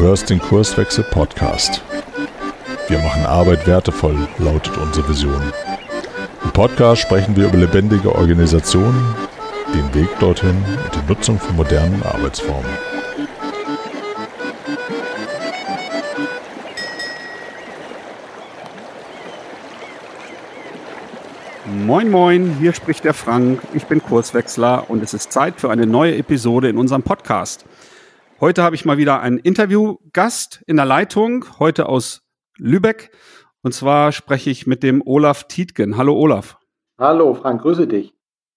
hörst den Kurswechsel Podcast. Wir machen Arbeit wertevoll, lautet unsere Vision. Im Podcast sprechen wir über lebendige Organisationen, den Weg dorthin und die Nutzung von modernen Arbeitsformen. Moin moin, hier spricht der Frank, ich bin Kurswechsler und es ist Zeit für eine neue Episode in unserem Podcast. Heute habe ich mal wieder einen Interviewgast in der Leitung, heute aus Lübeck, und zwar spreche ich mit dem Olaf Tietgen. Hallo Olaf. Hallo Frank, grüße dich.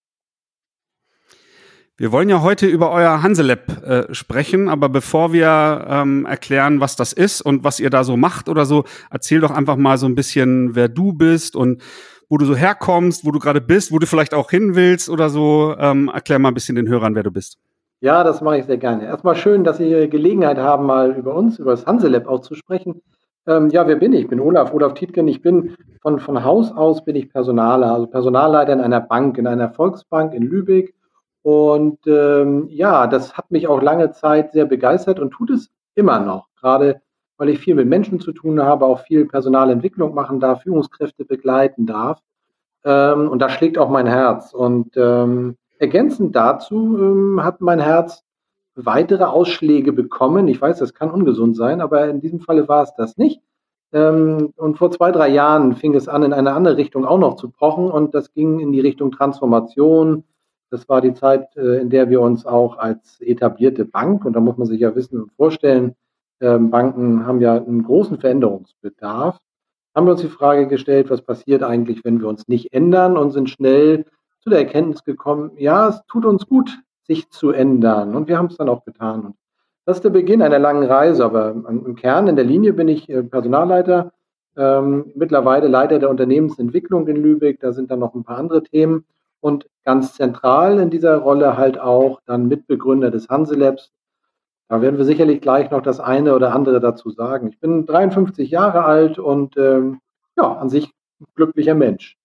Wir wollen ja heute über euer Hanselab sprechen, aber bevor wir erklären, was das ist und was ihr da so macht oder so, erzähl doch einfach mal so ein bisschen, wer du bist und wo du so herkommst, wo du gerade bist, wo du vielleicht auch hin willst oder so. Erklär mal ein bisschen den Hörern, wer du bist. Ja, das mache ich sehr gerne. Erstmal schön, dass Sie Gelegenheit haben, mal über uns, über das Hanselab auch zu sprechen. Ja, wer bin ich? Ich bin Olaf Tietgen. Ich bin von Haus aus bin ich Personaler, also Personalleiter in einer Bank, in einer Volksbank in Lübeck. Und ja, das hat mich auch lange Zeit sehr begeistert und tut es immer noch. Gerade weil ich viel mit Menschen zu tun habe, auch viel Personalentwicklung machen darf, Führungskräfte begleiten darf. Und da schlägt auch mein Herz. Und ergänzend dazu hat mein Herz weitere Ausschläge bekommen. Ich weiß, das kann ungesund sein, aber in diesem Falle war es das nicht. Und vor 2-3 Jahren fing es an, in eine andere Richtung auch noch zu pochen. Und das ging in die Richtung Transformation. Das war die Zeit, in der wir uns auch als etablierte Bank, und da muss man sich ja wissen und vorstellen, Banken haben ja einen großen Veränderungsbedarf, haben wir uns die Frage gestellt, was passiert eigentlich, wenn wir uns nicht ändern, und sind schnell zu der Erkenntnis gekommen, ja, es tut uns gut, sich zu ändern. Und wir haben es dann auch getan. Und das ist der Beginn einer langen Reise. Aber im Kern, in der Linie bin ich Personalleiter, mittlerweile Leiter der Unternehmensentwicklung in Lübeck. Da sind dann noch ein paar andere Themen. Und ganz zentral in dieser Rolle halt auch dann Mitbegründer des Hanselabs. Da werden wir sicherlich gleich noch das eine oder andere dazu sagen. Ich bin 53 Jahre alt und ja, an sich ein glücklicher Mensch.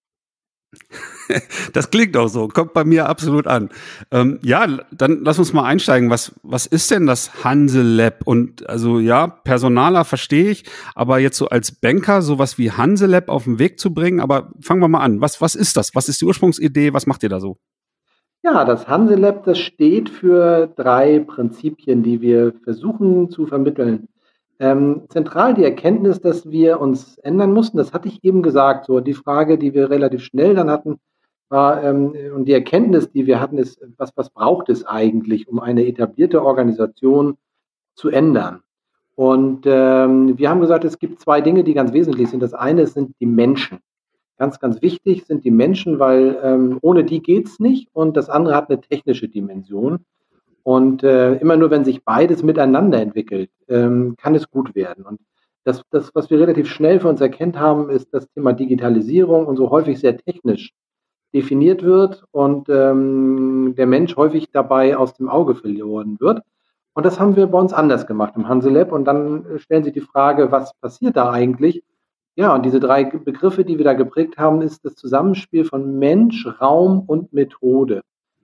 Das klingt auch so, kommt bei mir absolut an. Ja, dann lass uns mal einsteigen. Was ist denn das Hanselab? Und also ja, Personaler verstehe ich, aber jetzt so als Banker sowas wie Hanselab auf den Weg zu bringen, aber fangen wir mal an. Was ist das? Was ist die Ursprungsidee? Was macht ihr da so? Ja, das Hanselab, das steht für 3 Prinzipien, die wir versuchen zu vermitteln. Zentral die Erkenntnis, dass wir uns ändern mussten, das hatte ich eben gesagt. So die Frage, die wir relativ schnell dann hatten, war, und die Erkenntnis, die wir hatten, ist, was braucht es eigentlich, um eine etablierte Organisation zu ändern? Und wir haben gesagt, es gibt 2 Dinge, die ganz wesentlich sind. Das eine sind die Menschen. Ganz, ganz wichtig sind die Menschen, weil ohne die geht's nicht. Und das andere hat eine technische Dimension. Und immer nur, wenn sich beides miteinander entwickelt, kann es gut werden. Und das, was wir relativ schnell für uns erkannt haben, ist das Thema Digitalisierung und so häufig sehr technisch definiert wird und der Mensch häufig dabei aus dem Auge verloren wird. Und das haben wir bei uns anders gemacht im Hanselab. Und dann stellen sich die Frage, was passiert da eigentlich? Ja, und diese 3 Begriffe, die wir da geprägt haben, ist das Zusammenspiel von Mensch, Raum und Methode.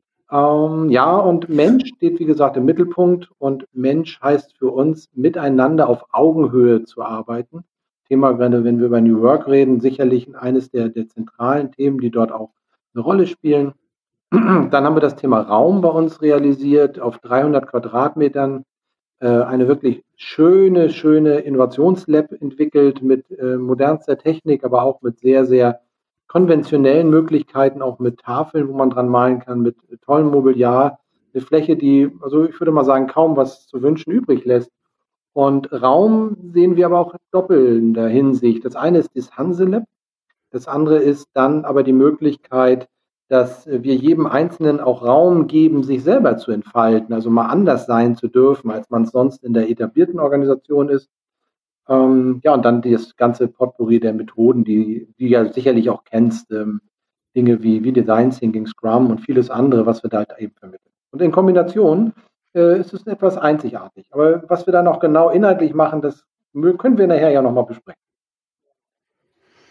Ja, und Mensch steht, wie gesagt, im Mittelpunkt, und Mensch heißt für uns, miteinander auf Augenhöhe zu arbeiten. Thema, wenn wir über New Work reden, sicherlich eines der zentralen Themen, die dort auch eine Rolle spielen. Dann haben wir das Thema Raum bei uns realisiert, auf 300 Quadratmetern eine wirklich schöne Innovationslab entwickelt mit modernster Technik, aber auch mit sehr, sehr konventionellen Möglichkeiten, auch mit Tafeln, wo man dran malen kann, mit tollem Mobiliar. Eine Fläche, die, also ich würde mal sagen, kaum was zu wünschen übrig lässt. Und Raum sehen wir aber auch in doppelnder Hinsicht. Das eine ist das Hanselab, das andere ist dann aber die Möglichkeit, dass wir jedem Einzelnen auch Raum geben, sich selber zu entfalten, also mal anders sein zu dürfen, als man es sonst in der etablierten Organisation ist. Ja, und dann das ganze Potpourri der Methoden, die du ja sicherlich auch kennst, Dinge wie Design Thinking, Scrum und vieles andere, was wir da halt eben vermitteln. Und in Kombination ist es etwas einzigartig. Aber was wir dann auch genau inhaltlich machen, das können wir nachher ja nochmal besprechen.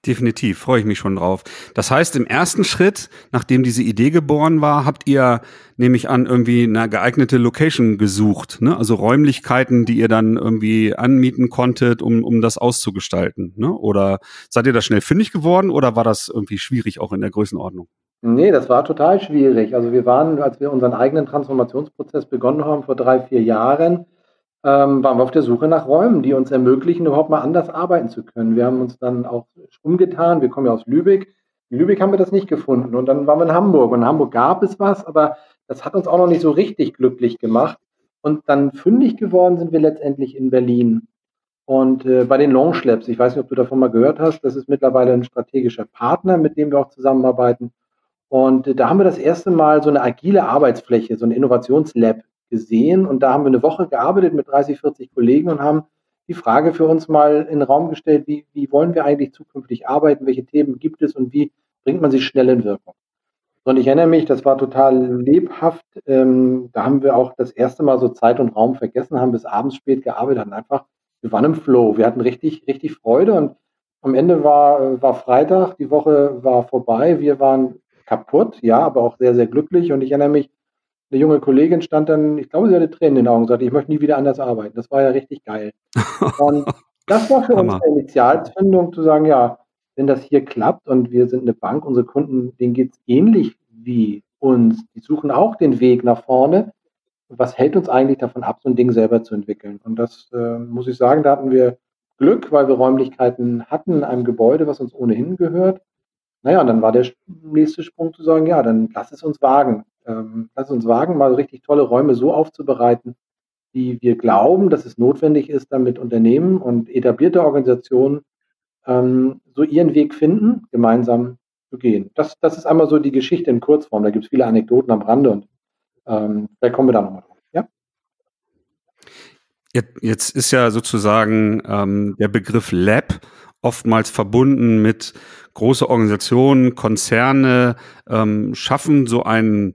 Definitiv, freue ich mich schon drauf. Das heißt, im ersten Schritt, nachdem diese Idee geboren war, habt ihr, nehme ich an, irgendwie eine geeignete Location gesucht, ne? Also Räumlichkeiten, die ihr dann irgendwie anmieten konntet, um das auszugestalten, ne? Oder seid ihr da schnell fündig geworden oder war das irgendwie schwierig auch in der Größenordnung? Nee, das war total schwierig. Also wir waren, als wir unseren eigenen Transformationsprozess begonnen haben vor 3, 4 Jahren, waren wir auf der Suche nach Räumen, die uns ermöglichen, überhaupt mal anders arbeiten zu können. Wir haben uns dann auch umgetan. Wir kommen ja aus Lübeck. In Lübeck haben wir das nicht gefunden. Und dann waren wir in Hamburg. Und in Hamburg gab es was, aber das hat uns auch noch nicht so richtig glücklich gemacht. Und dann fündig geworden sind wir letztendlich in Berlin. Und bei den Longelabs, ich weiß nicht, ob du davon mal gehört hast, das ist mittlerweile ein strategischer Partner, mit dem wir auch zusammenarbeiten. Und da haben wir das erste Mal so eine agile Arbeitsfläche, so ein Innovationslab gesehen. Und da haben wir eine Woche gearbeitet mit 30, 40 Kollegen und haben die Frage für uns mal in den Raum gestellt, wie wollen wir eigentlich zukünftig arbeiten, welche Themen gibt es und wie bringt man sie schnell in Wirkung. Und ich erinnere mich, das war total lebhaft. Da haben wir auch das erste Mal so Zeit und Raum vergessen, haben bis abends spät gearbeitet, hatten einfach, wir waren im Flow, wir hatten richtig, richtig Freude und am Ende war Freitag, die Woche war vorbei, wir waren kaputt, ja, aber auch sehr, sehr glücklich. Und ich erinnere mich, eine junge Kollegin stand dann, ich glaube, sie hatte Tränen in den Augen und sagte, ich möchte nie wieder anders arbeiten. Das war ja richtig geil. Und das war für uns Hammer. eine Initialzündung, zu sagen, ja, wenn das hier klappt und wir sind eine Bank, unsere Kunden, denen geht es ähnlich wie uns. Die suchen auch den Weg nach vorne. Was hält uns eigentlich davon ab, so ein Ding selber zu entwickeln? Und das muss ich sagen, da hatten wir Glück, weil wir Räumlichkeiten hatten in einem Gebäude, was uns ohnehin gehört. Naja, und dann war der nächste Sprung zu sagen, ja, dann lass es uns wagen. Lass uns wagen, mal richtig tolle Räume so aufzubereiten, wie wir glauben, dass es notwendig ist, damit Unternehmen und etablierte Organisationen so ihren Weg finden, gemeinsam zu gehen. Das ist einmal so die Geschichte in Kurzform. Da gibt es viele Anekdoten am Rande und vielleicht kommen wir da nochmal drauf. Ja? Jetzt ist ja sozusagen der Begriff Lab oftmals verbunden mit große Organisationen, Konzerne schaffen so einen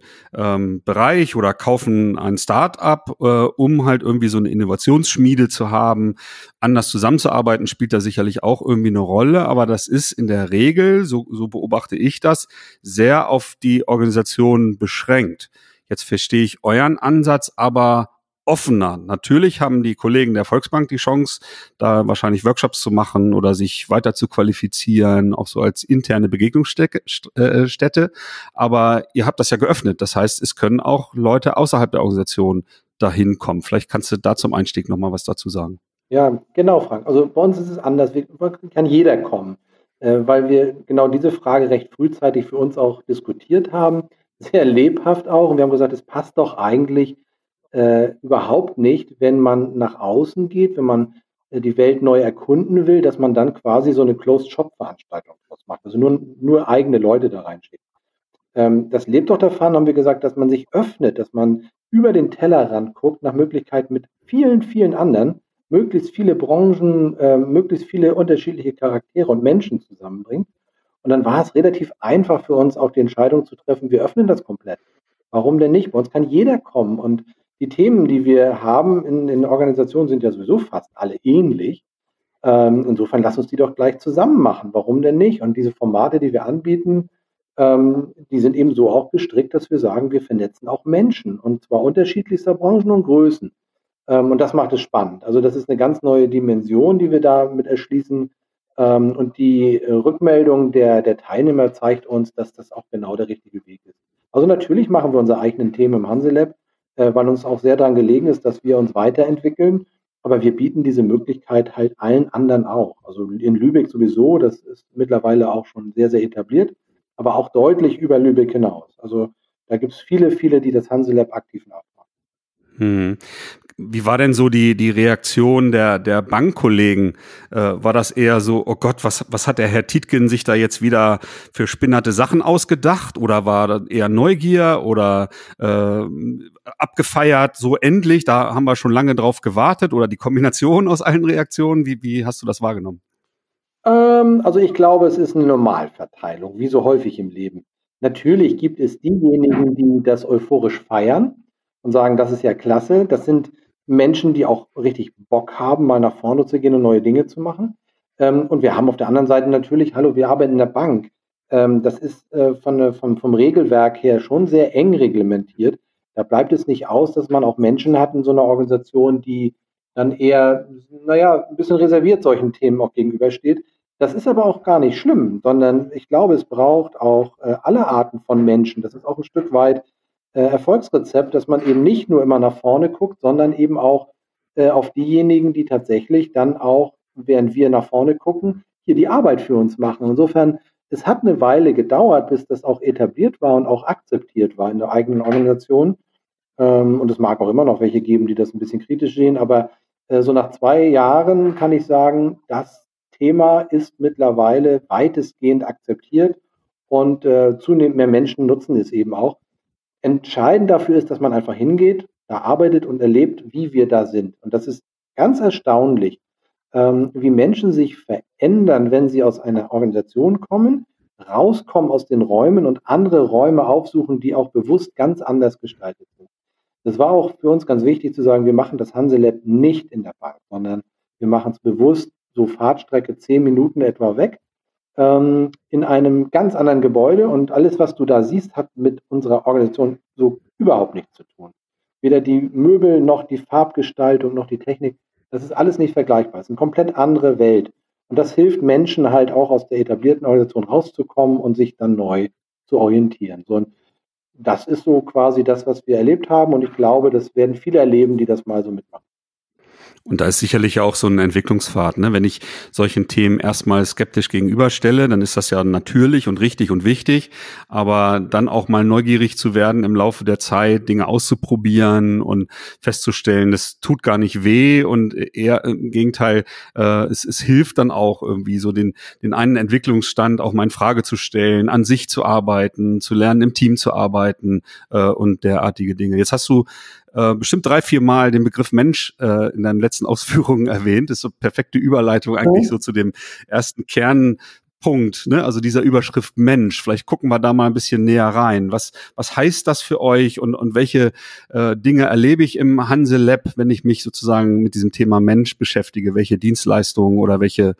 Bereich oder kaufen ein Start-up, um halt irgendwie so eine Innovationsschmiede zu haben. Anders zusammenzuarbeiten spielt da sicherlich auch irgendwie eine Rolle, aber das ist in der Regel, so beobachte ich das, sehr auf die Organisation beschränkt. Jetzt verstehe ich euren Ansatz, aber offener. Natürlich haben die Kollegen der Volksbank die Chance, da wahrscheinlich Workshops zu machen oder sich weiter zu qualifizieren, auch so als interne Begegnungsstätte. Aber ihr habt das ja geöffnet. Das heißt, es können auch Leute außerhalb der Organisation dahin kommen. Vielleicht kannst du da zum Einstieg nochmal was dazu sagen. Ja, genau, Frank. Also bei uns ist es anders. Kann jeder kommen, weil wir genau diese Frage recht frühzeitig für uns auch diskutiert haben. Sehr lebhaft auch. Und wir haben gesagt, es passt doch eigentlich überhaupt nicht, wenn man nach außen geht, wenn man die Welt neu erkunden will, dass man dann quasi so eine Closed-Shop-Veranstaltung draus macht, also nur eigene Leute da reinschickt. Das lebt doch davon, haben wir gesagt, dass man sich öffnet, dass man über den Tellerrand guckt, nach Möglichkeiten mit vielen, vielen anderen, möglichst viele Branchen, möglichst viele unterschiedliche Charaktere und Menschen zusammenbringt. Und dann war es relativ einfach für uns auch die Entscheidung zu treffen, wir öffnen das komplett. Warum denn nicht? Bei uns kann jeder kommen und die Themen, die wir haben in Organisationen, sind ja sowieso fast alle ähnlich. Insofern lass uns die doch gleich zusammen machen. Warum denn nicht? Und diese Formate, die wir anbieten, die sind eben so auch gestrickt, dass wir sagen, wir vernetzen auch Menschen und zwar unterschiedlichster Branchen und Größen. Und das macht es spannend. Also das ist eine ganz neue Dimension, die wir damit erschließen. Und die Rückmeldung der Teilnehmer zeigt uns, dass das auch genau der richtige Weg ist. Also natürlich machen wir unsere eigenen Themen im Hanselab, weil uns auch sehr daran gelegen ist, dass wir uns weiterentwickeln. Aber wir bieten diese Möglichkeit halt allen anderen auch. Also in Lübeck sowieso, das ist mittlerweile auch schon sehr, sehr etabliert, aber auch deutlich über Lübeck hinaus. Also da gibt es viele, viele, die das Hanselab aktiv nachmachen. Wie war denn so die Reaktion der Bankkollegen? War das eher so, oh Gott, was hat der Herr Tietgen sich da jetzt wieder für spinnerte Sachen ausgedacht? Oder war das eher Neugier oder abgefeiert, so endlich, da haben wir schon lange drauf gewartet? Oder die Kombination aus allen Reaktionen? Wie hast du das wahrgenommen? Also ich glaube, es ist eine Normalverteilung, wie so häufig im Leben. Natürlich gibt es diejenigen, die das euphorisch feiern und sagen, das ist ja klasse. Das sind Menschen, die auch richtig Bock haben, mal nach vorne zu gehen und neue Dinge zu machen. Und wir haben auf der anderen Seite natürlich, hallo, wir arbeiten in der Bank. Das ist vom Regelwerk her schon sehr eng reglementiert. Da bleibt es nicht aus, dass man auch Menschen hat in so einer Organisation, die dann eher, naja, ein bisschen reserviert solchen Themen auch gegenübersteht. Das ist aber auch gar nicht schlimm, sondern ich glaube, es braucht auch alle Arten von Menschen. Das ist auch ein Stück weit Erfolgsrezept, dass man eben nicht nur immer nach vorne guckt, sondern eben auch auf diejenigen, die tatsächlich dann auch, während wir nach vorne gucken, hier die Arbeit für uns machen. Insofern, es hat eine Weile gedauert, bis das auch etabliert war und auch akzeptiert war in der eigenen Organisation. Und es mag auch immer noch welche geben, die das ein bisschen kritisch sehen, aber so nach 2 Jahren kann ich sagen, das Thema ist mittlerweile weitestgehend akzeptiert und zunehmend mehr Menschen nutzen es eben auch. Entscheidend dafür ist, dass man einfach hingeht, da arbeitet und erlebt, wie wir da sind. Und das ist ganz erstaunlich, wie Menschen sich verändern, wenn sie aus einer Organisation kommen, rauskommen aus den Räumen und andere Räume aufsuchen, die auch bewusst ganz anders gestaltet sind. Das war auch für uns ganz wichtig zu sagen, wir machen das Hanselab nicht in der Bank, sondern wir machen es bewusst so Fahrtstrecke 10 Minuten etwa weg, in einem ganz anderen Gebäude, und alles, was du da siehst, hat mit unserer Organisation so überhaupt nichts zu tun. Weder die Möbel noch die Farbgestaltung noch die Technik, das ist alles nicht vergleichbar. Es ist eine komplett andere Welt. Und das hilft Menschen halt auch aus der etablierten Organisation rauszukommen und sich dann neu zu orientieren. So, und das ist so quasi das, was wir erlebt haben, und ich glaube, das werden viele erleben, die das mal so mitmachen. Und da ist sicherlich auch so ein Entwicklungspfad, ne? Wenn ich solchen Themen erstmal skeptisch gegenüberstelle, dann ist das ja natürlich und richtig und wichtig, aber dann auch mal neugierig zu werden im Laufe der Zeit, Dinge auszuprobieren und festzustellen, das tut gar nicht weh, und eher im Gegenteil, es hilft dann auch irgendwie so den einen Entwicklungsstand auch mal in Frage zu stellen, an sich zu arbeiten, zu lernen, im Team zu arbeiten und derartige Dinge. Jetzt hast du bestimmt 3-4 Mal den Begriff Mensch in deinen letzten Ausführungen erwähnt. Das ist so perfekte Überleitung eigentlich so zu dem ersten Kernpunkt, ne? Also dieser Überschrift Mensch. Vielleicht gucken wir da mal ein bisschen näher rein. Was heißt das für euch, und welche Dinge erlebe ich im Hanselab, wenn ich mich sozusagen mit diesem Thema Mensch beschäftige? Welche Dienstleistungen oder welche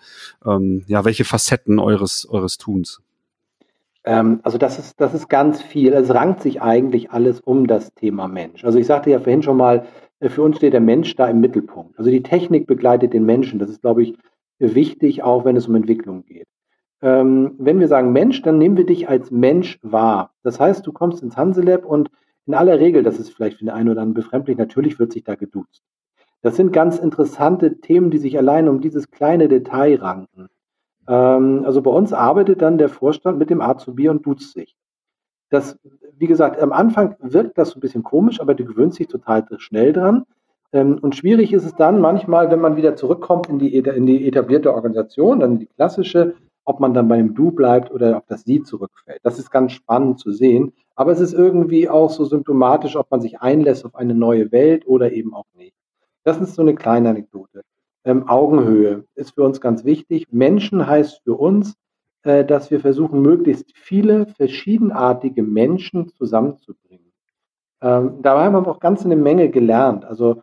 Facetten eures Tuns? Also das ist ganz viel. Es rankt sich eigentlich alles um das Thema Mensch. Also ich sagte ja vorhin schon mal, für uns steht der Mensch da im Mittelpunkt. Also die Technik begleitet den Menschen. Das ist, glaube ich, wichtig, auch wenn es um Entwicklung geht. Wenn wir sagen Mensch, dann nehmen wir dich als Mensch wahr. Das heißt, du kommst ins Hanselab und in aller Regel, das ist vielleicht für den einen oder anderen befremdlich, natürlich wird sich da geduzt. Das sind ganz interessante Themen, die sich allein um dieses kleine Detail ranken. Also bei uns arbeitet dann der Vorstand mit dem Azubi und duzt sich. Das, wie gesagt, am Anfang wirkt das so ein bisschen komisch, aber du gewöhnst dich total schnell dran. Und schwierig ist es dann manchmal, wenn man wieder zurückkommt in die etablierte Organisation, dann die klassische, ob man dann bei dem Du bleibt oder ob das Sie zurückfällt. Das ist ganz spannend zu sehen. Aber es ist irgendwie auch so symptomatisch, ob man sich einlässt auf eine neue Welt oder eben auch nicht. Das ist so eine kleine Anekdote. Augenhöhe ist für uns ganz wichtig. Menschen heißt für uns, dass wir versuchen, möglichst viele verschiedenartige Menschen zusammenzubringen. Dabei haben wir auch ganz eine Menge gelernt. Also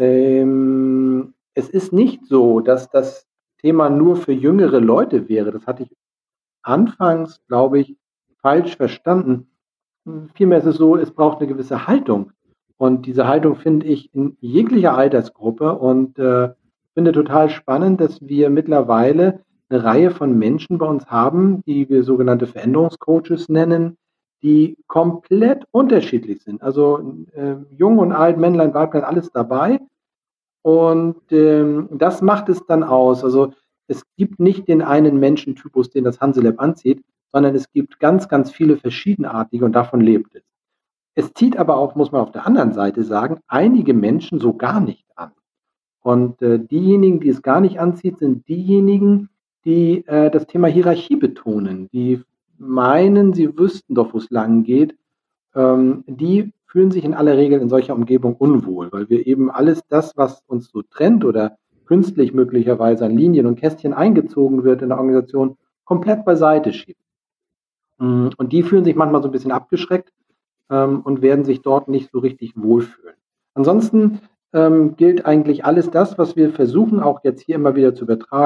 es ist nicht so, dass das Thema nur für jüngere Leute wäre. Das hatte ich anfangs, glaube ich, falsch verstanden. Vielmehr ist es so, es braucht eine gewisse Haltung. Und diese Haltung finde ich in jeglicher Altersgruppe, und finde total spannend, dass wir mittlerweile eine Reihe von Menschen bei uns haben, die wir sogenannte Veränderungscoaches nennen, die komplett unterschiedlich sind. Also jung und alt, Männlein, Weiblein, alles dabei. Und das macht es dann aus. Also es gibt nicht den einen Menschentypus, den das Hanselab anzieht, sondern es gibt ganz, ganz viele verschiedenartige, und davon lebt es. Es zieht aber auch, muss man auf der anderen Seite sagen, einige Menschen so gar nicht an. Und diejenigen, die es gar nicht anzieht, sind diejenigen, die das Thema Hierarchie betonen, die meinen, sie wüssten doch, wo es lang geht. Die fühlen sich in aller Regel in solcher Umgebung unwohl, weil wir eben alles das, was uns so trennt oder künstlich möglicherweise an Linien und Kästchen eingezogen wird in der Organisation, komplett beiseite schieben. Und die fühlen sich manchmal so ein bisschen abgeschreckt und werden sich dort nicht so richtig wohlfühlen. Ansonsten gilt eigentlich alles das, was wir versuchen, auch jetzt hier immer wieder zu übertragen.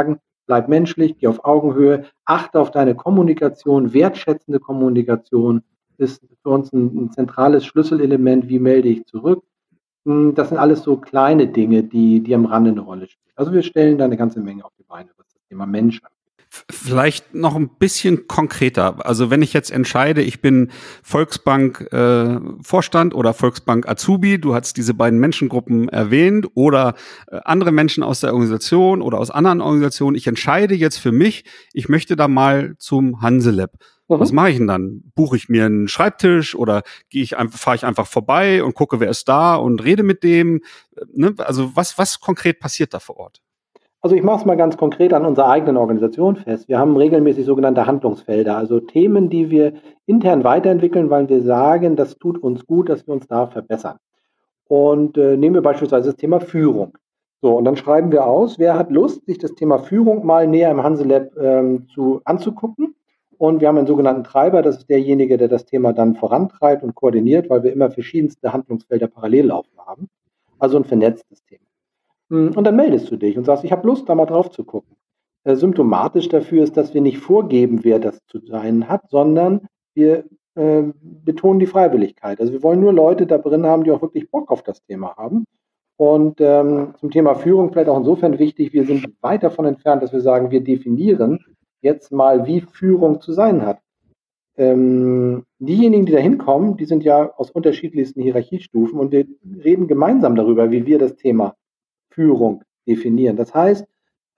bleib menschlich, geh auf Augenhöhe, achte auf deine Kommunikation, wertschätzende Kommunikation ist für uns ein zentrales Schlüsselelement, wie melde ich zurück. Das sind alles so kleine Dinge, die am Rande eine Rolle spielen. Also wir stellen da eine ganze Menge auf die Beine, was das Thema Mensch angeht. Vielleicht noch ein bisschen konkreter. Also wenn ich jetzt entscheide, ich bin Volksbank Vorstand oder Volksbank Azubi, du hast diese beiden Menschengruppen erwähnt, oder andere Menschen aus der Organisation oder aus anderen Organisationen, ich entscheide jetzt für mich, ich möchte da mal zum Hanselab. Was mache ich denn dann? Buche ich mir einen Schreibtisch oder fahre ich einfach vorbei und gucke, wer ist da und rede mit dem? Ne? Also was konkret passiert da vor Ort? Also ich mache es mal ganz konkret an unserer eigenen Organisation fest. Wir haben regelmäßig sogenannte Handlungsfelder, also Themen, die wir intern weiterentwickeln, weil wir sagen, das tut uns gut, dass wir uns da verbessern. Und nehmen wir beispielsweise das Thema Führung. So, und dann schreiben wir aus, wer hat Lust, sich das Thema Führung mal näher im Hanselab anzugucken. Und wir haben einen sogenannten Treiber, das ist derjenige, der das Thema dann vorantreibt und koordiniert, weil wir immer verschiedenste Handlungsfelder parallel laufen haben. Also ein vernetztes Thema. Und dann meldest du dich und sagst, ich habe Lust, da mal drauf zu gucken. Symptomatisch dafür ist, dass wir nicht vorgeben, wer das zu sein hat, sondern wir betonen die Freiwilligkeit. Also wir wollen nur Leute da drin haben, die auch wirklich Bock auf das Thema haben. Und zum Thema Führung vielleicht auch insofern wichtig, wir sind weit davon entfernt, dass wir sagen, wir definieren jetzt mal, wie Führung zu sein hat. Diejenigen, die da hinkommen, die sind ja aus unterschiedlichsten Hierarchiestufen und wir reden gemeinsam darüber, wie wir das Thema Führung definieren. Das heißt,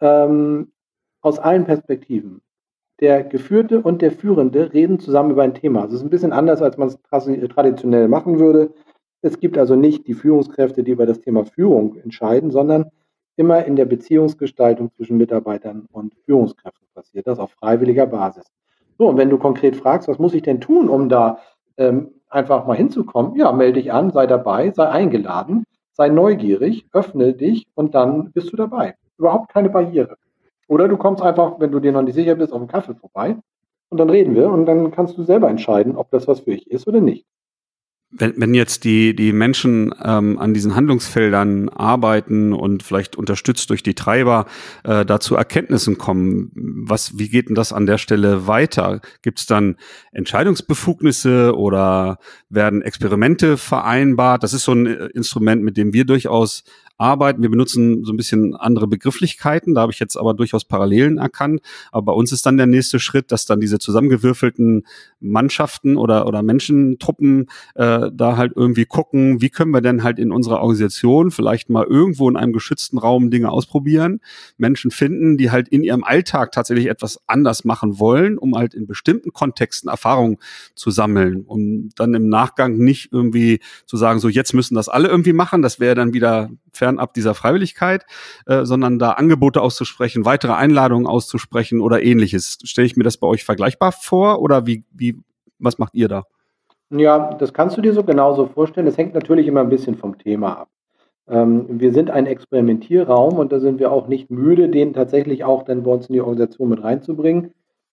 aus allen Perspektiven. Der Geführte und der Führende reden zusammen über ein Thema. Das ist ein bisschen anders, als man es traditionell machen würde. Es gibt also nicht die Führungskräfte, die über das Thema Führung entscheiden, sondern immer in der Beziehungsgestaltung zwischen Mitarbeitern und Führungskräften passiert das auf freiwilliger Basis. So, und wenn du konkret fragst, was muss ich denn tun, um da einfach mal hinzukommen? Ja, melde dich an, sei dabei, sei eingeladen, sei neugierig, öffne dich und dann bist du dabei. Überhaupt keine Barriere. Oder du kommst einfach, wenn du dir noch nicht sicher bist, auf einen Kaffee vorbei und dann reden wir und dann kannst du selber entscheiden, ob das was für dich ist oder nicht. Wenn jetzt die Menschen an diesen Handlungsfeldern arbeiten und vielleicht unterstützt durch die Treiber da zu Erkenntnissen kommen, wie geht denn das an der Stelle weiter? Gibt es dann Entscheidungsbefugnisse oder werden Experimente vereinbart? Das ist so ein Instrument, mit dem wir durchaus arbeiten. Wir benutzen so ein bisschen andere Begrifflichkeiten, da habe ich jetzt aber durchaus Parallelen erkannt. Aber bei uns ist dann der nächste Schritt, dass dann diese zusammengewürfelten Mannschaften oder Menschentruppen da halt irgendwie gucken, wie können wir denn halt in unserer Organisation vielleicht mal irgendwo in einem geschützten Raum Dinge ausprobieren, Menschen finden, die halt in ihrem Alltag tatsächlich etwas anders machen wollen, um halt in bestimmten Kontexten Erfahrungen zu sammeln, um dann im Nachgang nicht irgendwie zu sagen, so jetzt müssen das alle irgendwie machen, das wäre dann wieder fernab dieser Freiwilligkeit, sondern da Angebote auszusprechen, weitere Einladungen auszusprechen oder ähnliches. Stelle ich mir das bei euch vergleichbar vor oder was macht ihr da? Ja, das kannst du dir so genauso vorstellen. Das hängt natürlich immer ein bisschen vom Thema ab. Wir sind ein Experimentierraum und da sind wir auch nicht müde, den tatsächlich auch dann bei uns in die Organisation mit reinzubringen.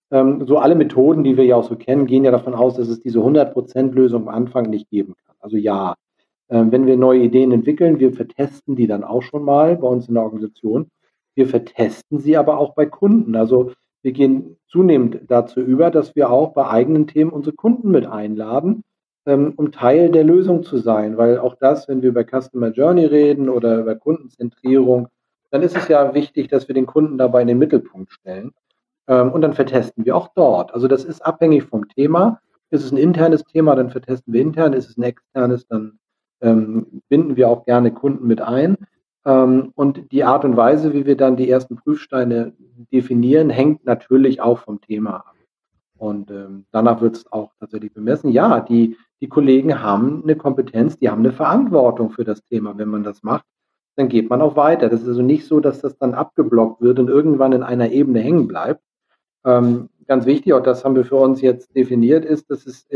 So alle Methoden, die wir ja auch so kennen, gehen ja davon aus, dass es diese 100%-Lösung am Anfang nicht geben kann. Also ja, wenn wir neue Ideen entwickeln, wir vertesten die dann auch schon mal bei uns in der Organisation. Wir vertesten sie aber auch bei Kunden. Also wir gehen zunehmend dazu über, dass wir auch bei eigenen Themen unsere Kunden mit einladen, um Teil der Lösung zu sein. Weil auch das, wenn wir über Customer Journey reden oder über Kundenzentrierung, dann ist es ja wichtig, dass wir den Kunden dabei in den Mittelpunkt stellen. Und dann vertesten wir auch dort. Also das ist abhängig vom Thema. Ist es ein internes Thema, dann vertesten wir intern. Ist es ein externes, dann binden wir auch gerne Kunden mit ein. Und die Art und Weise, wie wir dann die ersten Prüfsteine definieren, hängt natürlich auch vom Thema ab. Und danach wird es auch tatsächlich bemessen. Ja, die Kollegen haben eine Kompetenz, die haben eine Verantwortung für das Thema. Wenn man das macht, dann geht man auch weiter. Das ist also nicht so, dass das dann abgeblockt wird und irgendwann in einer Ebene hängen bleibt. Ganz wichtig, auch das haben wir für uns jetzt definiert, ist, dass es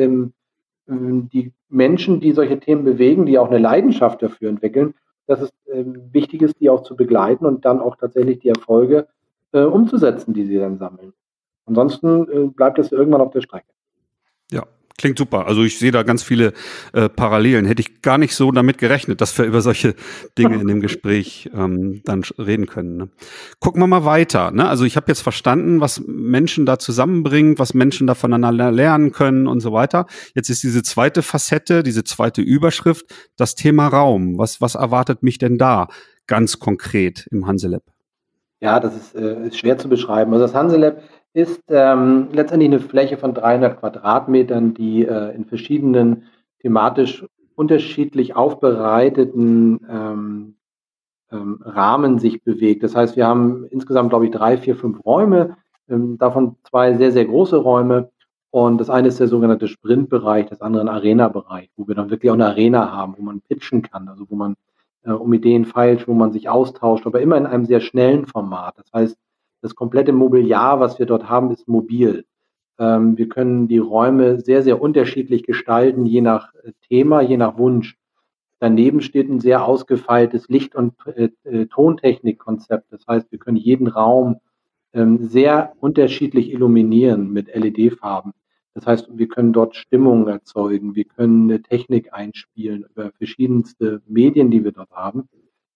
die Menschen, die solche Themen bewegen, die auch eine Leidenschaft dafür entwickeln, dass es wichtig ist, die auch zu begleiten und dann auch tatsächlich die Erfolge umzusetzen, die sie dann sammeln. Ansonsten bleibt es irgendwann auf der Strecke. Ja, Klingt super. Also ich sehe da ganz viele Parallelen. Hätte ich gar nicht so damit gerechnet, dass wir über solche Dinge in dem Gespräch dann reden können. Ne? Gucken wir mal weiter. Ne? Also ich habe jetzt verstanden, was Menschen da zusammenbringt, was Menschen da voneinander lernen können und so weiter. Jetzt ist diese zweite Facette, diese zweite Überschrift, das Thema Raum. Was erwartet mich denn da ganz konkret im Hanselab? Ja, das ist schwer zu beschreiben. Also das Hanselab ist letztendlich eine Fläche von 300 Quadratmetern, die in verschiedenen thematisch unterschiedlich aufbereiteten Rahmen sich bewegt. Das heißt, wir haben insgesamt, glaube ich, 3, 4, 5 Räume, davon 2 sehr, sehr große Räume. Und das eine ist der sogenannte Sprintbereich, das andere ein Arena-Bereich, wo wir dann wirklich auch eine Arena haben, wo man pitchen kann, also wo man um Ideen feilt, wo man sich austauscht, aber immer in einem sehr schnellen Format. Das heißt, das komplette Mobiliar, was wir dort haben, ist mobil. Wir können die Räume sehr, sehr unterschiedlich gestalten, je nach Thema, je nach Wunsch. Daneben steht ein sehr ausgefeiltes Licht- und Tontechnikkonzept. Das heißt, wir können jeden Raum sehr unterschiedlich illuminieren mit LED-Farben. Das heißt, wir können dort Stimmung erzeugen, wir können eine Technik einspielen über verschiedenste Medien, die wir dort haben.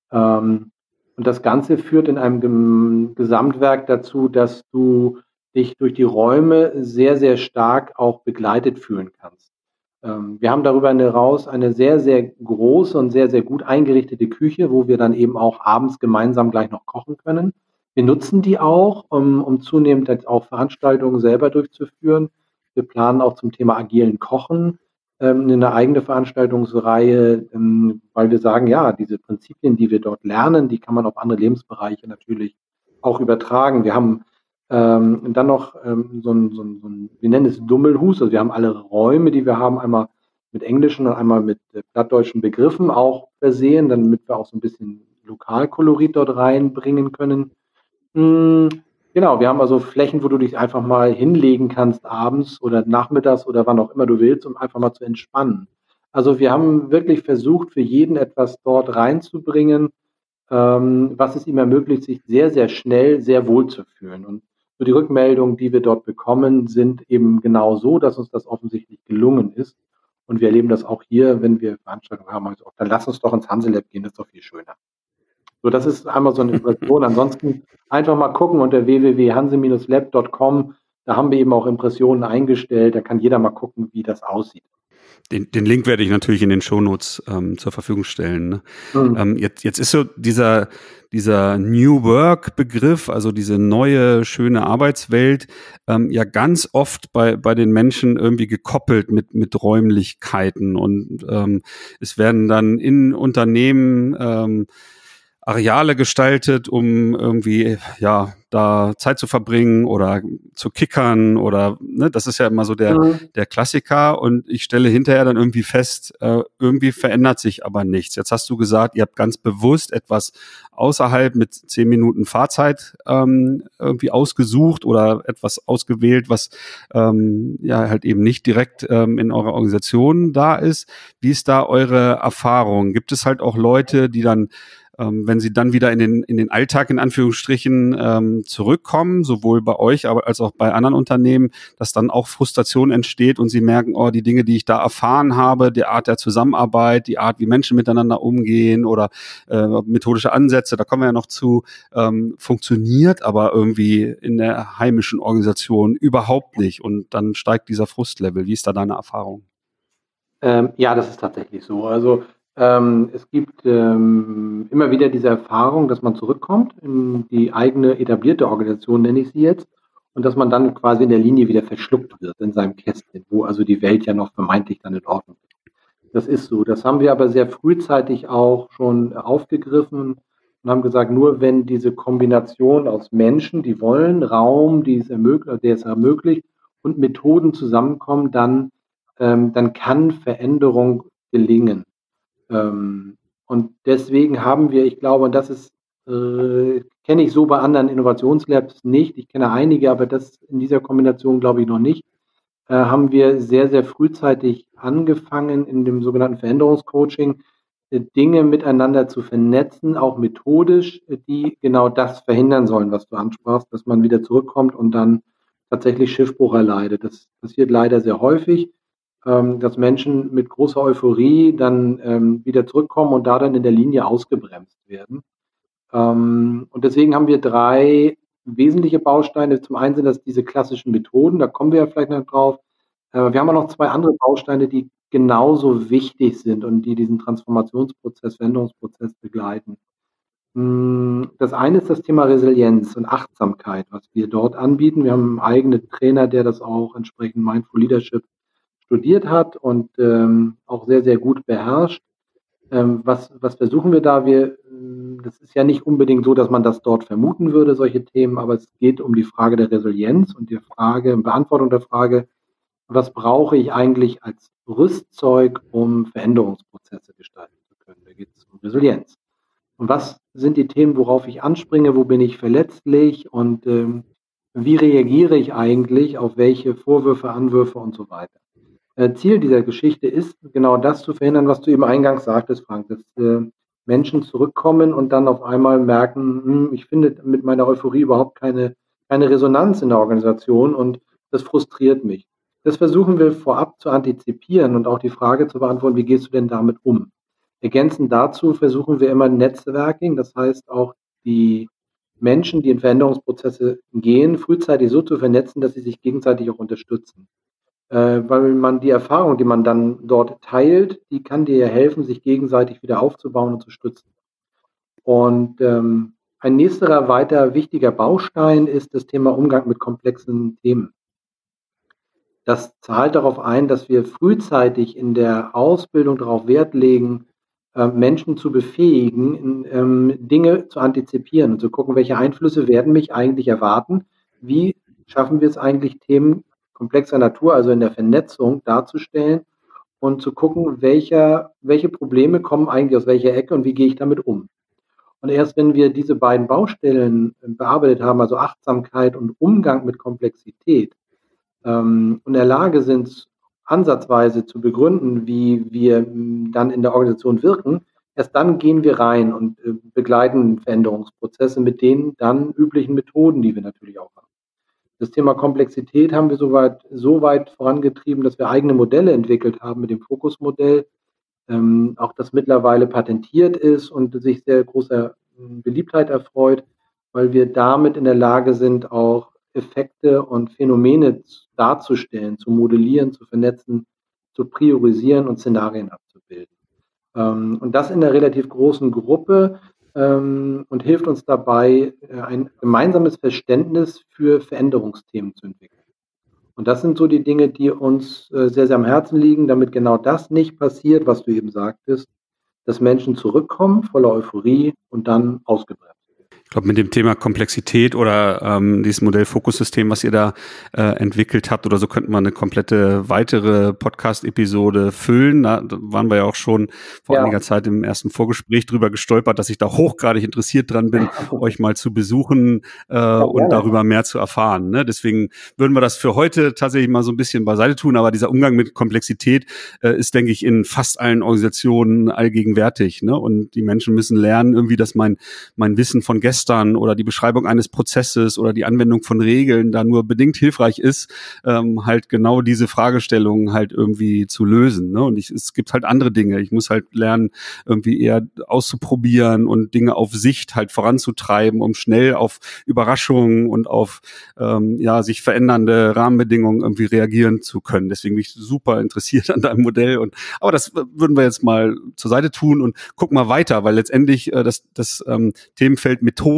Und das Ganze führt in einem Gesamtwerk dazu, dass du dich durch die Räume sehr, sehr stark auch begleitet fühlen kannst. Wir haben darüber hinaus eine sehr, sehr große und sehr, sehr gut eingerichtete Küche, wo wir dann eben auch abends gemeinsam gleich noch kochen können. Wir nutzen die auch, um zunehmend jetzt auch Veranstaltungen selber durchzuführen. Wir planen auch zum Thema agilen Kochen eine eigene Veranstaltungsreihe, weil wir sagen, ja, diese Prinzipien, die wir dort lernen, die kann man auf andere Lebensbereiche natürlich auch übertragen. Wir haben dann noch so ein, wir nennen es Dummelhus, also wir haben alle Räume, die wir haben, einmal mit englischen und einmal mit plattdeutschen Begriffen auch versehen, damit wir auch so ein bisschen Lokalkolorit dort reinbringen können. Genau, wir haben also Flächen, wo du dich einfach mal hinlegen kannst abends oder nachmittags oder wann auch immer du willst, um einfach mal zu entspannen. Also wir haben wirklich versucht, für jeden etwas dort reinzubringen, was es ihm ermöglicht, sich sehr, sehr schnell sehr wohl zu fühlen. Und so die Rückmeldungen, die wir dort bekommen, sind eben genau so, dass uns das offensichtlich gelungen ist. Und wir erleben das auch hier, wenn wir Veranstaltungen haben. Also, dann lass uns doch ins Hanselab gehen, das ist doch viel schöner. So, das ist einmal so eine Impression. Ansonsten einfach mal gucken unter www.hanse-lab.com. Da haben wir eben auch Impressionen eingestellt. Da kann jeder mal gucken, wie das aussieht. Den Link werde ich natürlich in den Shownotes zur Verfügung stellen. Ne? Jetzt ist so dieser New Work-Begriff, also diese neue, schöne Arbeitswelt, ja ganz oft bei den Menschen irgendwie gekoppelt mit Räumlichkeiten. Und es werden dann in Unternehmen Areale gestaltet, um irgendwie ja da Zeit zu verbringen oder zu kickern oder ne, das ist ja immer so der Klassiker und ich stelle hinterher dann irgendwie fest, irgendwie verändert sich aber nichts. Jetzt hast du gesagt, ihr habt ganz bewusst etwas außerhalb mit 10 Minuten Fahrzeit irgendwie ausgesucht oder etwas ausgewählt, was ja halt eben nicht direkt in eurer Organisation da ist. Wie ist da eure Erfahrung? Gibt es halt auch Leute, die dann wenn sie dann wieder in den Alltag in Anführungsstrichen zurückkommen, sowohl bei euch aber als auch bei anderen Unternehmen, dass dann auch Frustration entsteht und sie merken, oh, die Dinge, die ich da erfahren habe, die Art der Zusammenarbeit, die Art, wie Menschen miteinander umgehen oder methodische Ansätze, da kommen wir ja noch zu, funktioniert aber irgendwie in der heimischen Organisation überhaupt nicht und dann steigt dieser Frustlevel. Wie ist da deine Erfahrung? Ja, das ist tatsächlich so. Also es gibt immer wieder diese Erfahrung, dass man zurückkommt in die eigene etablierte Organisation, nenne ich sie jetzt, und dass man dann quasi in der Linie wieder verschluckt wird in seinem Kästchen, wo also die Welt ja noch vermeintlich dann in Ordnung ist. Das ist so. Das haben wir aber sehr frühzeitig auch schon aufgegriffen und haben gesagt, nur wenn diese Kombination aus Menschen, die wollen, Raum, der es ermöglicht, und Methoden zusammenkommen, dann kann Veränderung gelingen. Und deswegen haben wir, ich glaube, und das ist, kenne ich so bei anderen Innovationslabs nicht, ich kenne einige, aber das in dieser Kombination glaube ich noch nicht, haben wir sehr, sehr frühzeitig angefangen, in dem sogenannten Veränderungscoaching Dinge miteinander zu vernetzen, auch methodisch, die genau das verhindern sollen, was du ansprachst, dass man wieder zurückkommt und dann tatsächlich Schiffbruch erleidet. Das passiert leider sehr häufig. dass Menschen mit großer Euphorie dann wieder zurückkommen und da dann in der Linie ausgebremst werden. Und deswegen haben wir 3 wesentliche Bausteine. Zum einen sind das diese klassischen Methoden, da kommen wir ja vielleicht noch drauf. Wir haben auch noch 2 andere Bausteine, die genauso wichtig sind und die diesen Transformationsprozess, Veränderungsprozess begleiten. Das eine ist das Thema Resilienz und Achtsamkeit, was wir dort anbieten. Wir haben einen eigenen Trainer, der das auch entsprechend Mindful Leadership studiert hat und auch sehr, sehr gut beherrscht. Was versuchen wir da? Das ist ja nicht unbedingt so, dass man das dort vermuten würde, solche Themen, aber es geht um die Frage der Resilienz und die Beantwortung der Frage, was brauche ich eigentlich als Rüstzeug, um Veränderungsprozesse gestalten zu können? Da geht es um Resilienz. Und was sind die Themen, worauf ich anspringe? Wo bin ich verletzlich? Und wie reagiere ich eigentlich auf welche Vorwürfe, Anwürfe und so weiter? Ziel dieser Geschichte ist, genau das zu verhindern, was du eben eingangs sagtest, Frank, dass Menschen zurückkommen und dann auf einmal merken, ich finde mit meiner Euphorie überhaupt keine Resonanz in der Organisation und das frustriert mich. Das versuchen wir vorab zu antizipieren und auch die Frage zu beantworten, wie gehst du denn damit um? Ergänzend dazu versuchen wir immer Netzwerking, das heißt auch die Menschen, die in Veränderungsprozesse gehen, frühzeitig so zu vernetzen, dass sie sich gegenseitig auch unterstützen. Weil man die Erfahrung, die man dann dort teilt, die kann dir ja helfen, sich gegenseitig wieder aufzubauen und zu stützen. Und ein nächster weiter wichtiger Baustein ist das Thema Umgang mit komplexen Themen. Das zahlt darauf ein, dass wir frühzeitig in der Ausbildung darauf Wert legen, Menschen zu befähigen, Dinge zu antizipieren und zu gucken, welche Einflüsse werden mich eigentlich erwarten, wie schaffen wir es eigentlich, Themen komplexer Natur, also in der Vernetzung darzustellen und zu gucken, welche Probleme kommen eigentlich aus welcher Ecke und wie gehe ich damit um. Und erst wenn wir diese beiden Baustellen bearbeitet haben, also Achtsamkeit und Umgang mit Komplexität, und in der Lage sind, ansatzweise zu begründen, wie wir dann in der Organisation wirken, erst dann gehen wir rein und begleiten Veränderungsprozesse mit den dann üblichen Methoden, die wir natürlich auch haben. Das Thema Komplexität haben wir so weit vorangetrieben, dass wir eigene Modelle entwickelt haben mit dem Fokusmodell, auch das mittlerweile patentiert ist und sich sehr großer Beliebtheit erfreut, weil wir damit in der Lage sind, auch Effekte und Phänomene darzustellen, zu modellieren, zu vernetzen, zu priorisieren und Szenarien abzubilden. Und das in einer relativ großen Gruppe und hilft uns dabei, ein gemeinsames Verständnis für Veränderungsthemen zu entwickeln. Und das sind so die Dinge, die uns sehr, sehr am Herzen liegen, damit genau das nicht passiert, was du eben sagtest, dass Menschen zurückkommen voller Euphorie und dann ausgebremst. Ich glaube, mit dem Thema Komplexität oder dieses Modell Fokussystem, was ihr da entwickelt habt oder so, könnten wir eine komplette weitere Podcast-Episode füllen. Da waren wir ja auch schon vor einiger Zeit im ersten Vorgespräch drüber gestolpert, dass ich da hochgradig interessiert dran bin, euch mal zu besuchen und darüber mehr zu erfahren. Ne? Deswegen würden wir das für heute tatsächlich mal so ein bisschen beiseite tun. Aber dieser Umgang mit Komplexität ist, denke ich, in fast allen Organisationen allgegenwärtig. Ne? Und die Menschen müssen lernen, irgendwie, dass mein Wissen von gestern oder die Beschreibung eines Prozesses oder die Anwendung von Regeln da nur bedingt hilfreich ist, halt genau diese Fragestellungen halt irgendwie zu lösen. Ne? Und es gibt halt andere Dinge. Ich muss halt lernen, irgendwie eher auszuprobieren und Dinge auf Sicht halt voranzutreiben, um schnell auf Überraschungen und auf sich verändernde Rahmenbedingungen irgendwie reagieren zu können. Deswegen bin ich super interessiert an deinem Modell. Aber das würden wir jetzt mal zur Seite tun und gucken mal weiter, weil letztendlich das Themenfeld Methoden,